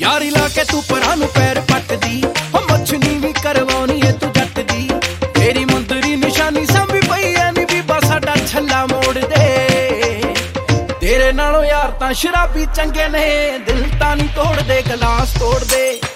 यारी ला के तू परां नूं पैर पटदी हो मुछनी भी करवाउणी ए तू जट दी तेरी मुंदरी निशानी संभी पई ऐ नी बीबा साडा छल्ला मोड़ दे तेरे नालों यार तां शराबी चंगे ने दिल तां नहीं तोड़ दे गलास तोड़ दे।